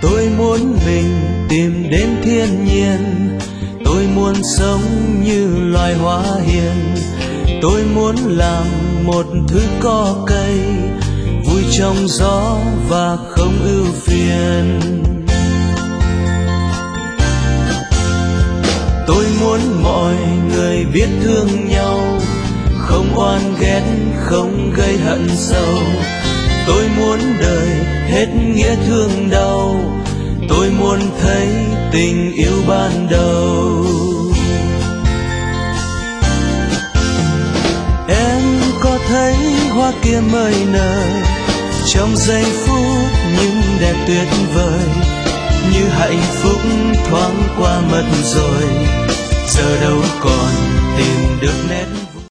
Tôi muốn mình tìm đến thiên nhiên, tôi muốn sống như loài hoa hiền. Tôi muốn làm một thứ có cây, vui trong gió và không ưu phiền. Tôi muốn mọi người biết thương nhau, không oan ghét, không gây hận sâu. Tôi muốn đời hết nghĩa thương đau, tôi muốn thấy tình yêu ban đầu. Em có thấy hoa kia mới nở trong giây phút nhưng đẹp tuyệt vời, như hạnh phúc thoáng qua mất rồi, giờ đâu còn tìm được nét